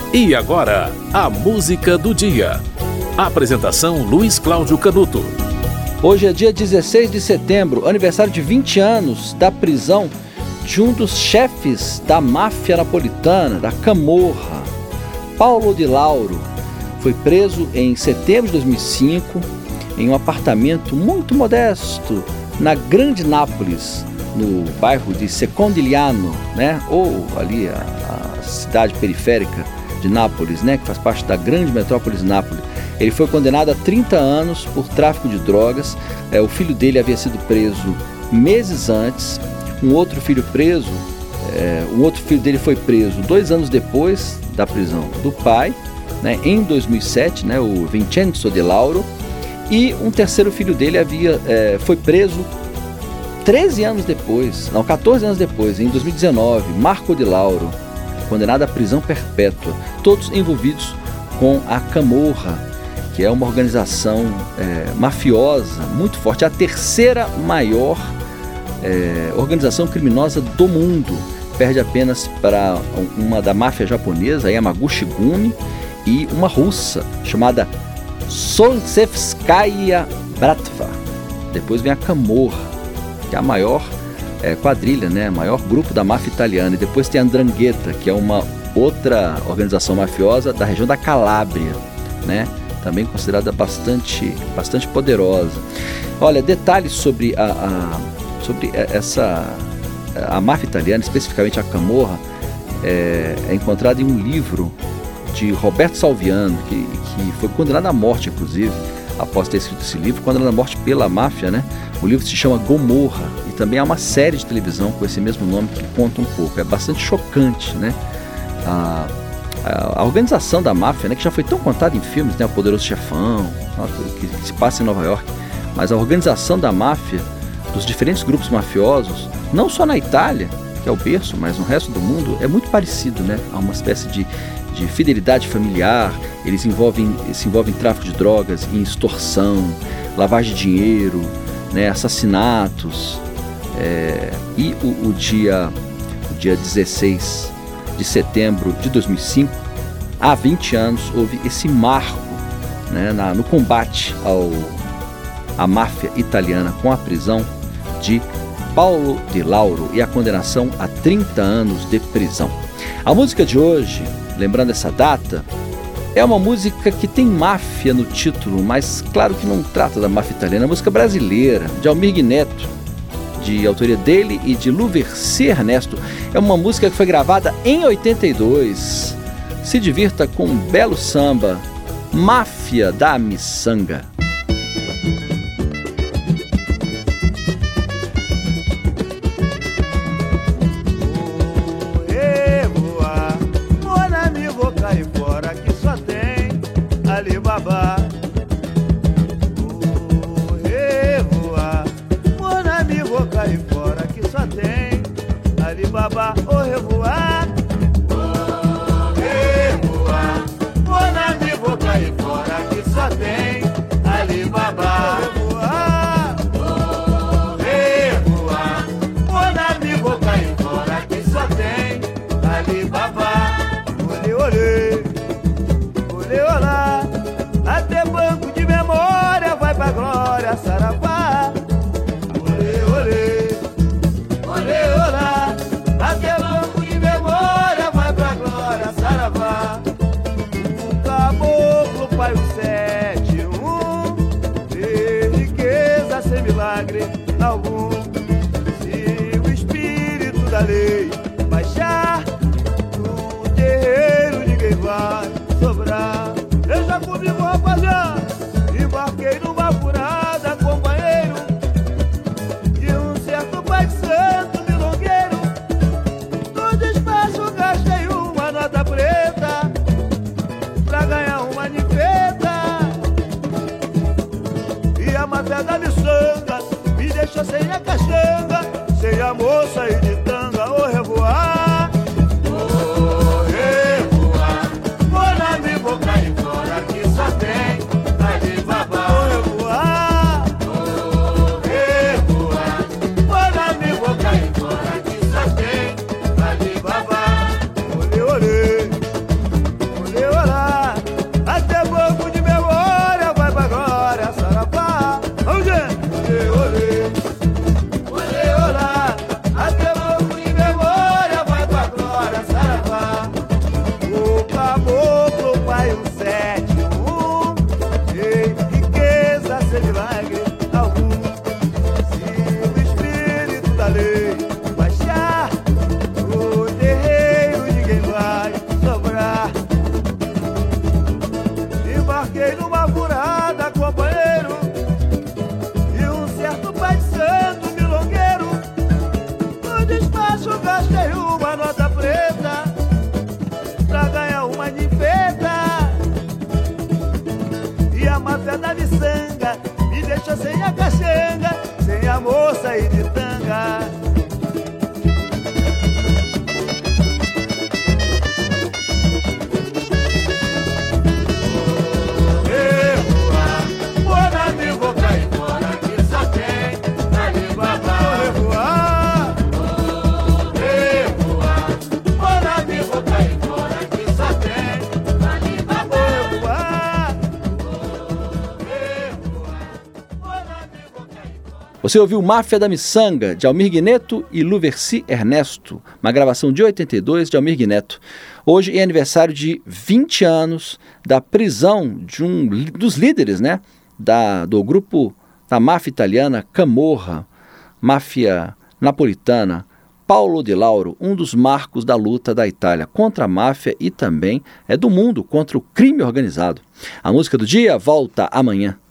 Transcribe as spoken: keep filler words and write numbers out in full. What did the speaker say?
E agora, a música do dia. Apresentação Luiz Cláudio Canuto. Hoje é dia dezesseis de setembro, aniversário de vinte anos da prisão de um dos chefes da máfia napolitana, da Camorra. Paulo Di Lauro foi preso em setembro de dois mil e cinco em um apartamento muito modesto na Grande Nápoles, no bairro de Secondigliano, né? Ou ali a, a cidade periférica de Nápoles, né? Que faz parte da grande metrópole de Nápoles. Ele foi condenado a trinta anos por tráfico de drogas. É, o filho dele havia sido preso meses antes. Um outro filho preso, é, um outro filho dele foi preso dois anos depois da prisão do pai, né? Em dois mil e sete, né? O Vincenzo Di Lauro. E um terceiro filho dele havia, é, foi preso treze anos depois, não, quatorze anos depois, em dois mil e dezenove, Marco Di Lauro, condenado à prisão perpétua, todos envolvidos com a Camorra, que é uma organização é, mafiosa muito forte, a terceira maior é, organização criminosa do mundo, perde apenas para uma da máfia japonesa, a Yamaguchi-gumi, e uma russa chamada Solntsevskaya Bratva. Depois vem a Camorra, que é a maior é, quadrilha, né, maior grupo da máfia italiana. E depois tem a 'Ndrangheta, que é uma outra organização mafiosa da região da Calábria, né, também considerada bastante, bastante poderosa. Olha, detalhes sobre a, a, sobre essa a máfia italiana, especificamente a Camorra, é, é encontrado em um livro de Roberto Salviano, que, que foi condenado à morte, inclusive, após ter escrito esse livro, condenado à morte pela máfia, né? O livro se chama Gomorra, e também há uma série de televisão com esse mesmo nome que conta um pouco. É bastante chocante, né? A, a, a organização da máfia, né? Que já foi tão contada em filmes, né? O Poderoso Chefão, que, que se passa em Nova York. Mas a organização da máfia, dos diferentes grupos mafiosos, não só na Itália, que é o berço, mas no resto do mundo, é muito parecido, né? Há uma espécie de de fidelidade familiar. Eles envolvem, se envolvem em tráfico de drogas, em extorsão, lavagem de dinheiro, né, assassinatos. É, e o, o, dia, o dia dezesseis de setembro de dois mil e cinco, há vinte anos, houve esse marco, né, na, no combate ao, à máfia italiana, com a prisão de Paulo Di Lauro e a condenação a trinta anos de prisão. A música de hoje, lembrando essa data, é uma música que tem máfia no título, mas claro que não trata da máfia italiana, é uma música brasileira, de Almir Neto, de autoria dele e de Luverci Ernesto. É uma música que foi gravada em oitenta e dois. Se divirta com um belo samba, Máfia da Miçanga. Cair fora que só tem Alibaba. Oh, revoar, mon ami, vou cair fora que só tem Alibaba. Oh, revoar, oh, revoar, mon ami, vou cair fora que só tem Alibaba. Revoar, oh, revoar, mon ami, vou cair fora que só tem Alibaba. Olê, olê, olá, até banco de memória vai pra glória, saravá. Olê, olê, olê, olá, até banco de memória vai pra glória, saravá. O caboclo, pai, o sete, um, ter riqueza sem milagre algum. Se o espírito da lei baixar, ninguém Você ouviu Máfia da Miçanga, de Almir Guineto e Luverci Ernesto, uma gravação de oitenta e dois de Almir Guineto. Hoje é aniversário de vinte anos da prisão de um dos líderes, né, da, do grupo da máfia italiana Camorra, máfia napolitana, Paulo de Lauro, um dos marcos da luta da Itália contra a máfia e também é do mundo contra o crime organizado. A música do dia volta amanhã.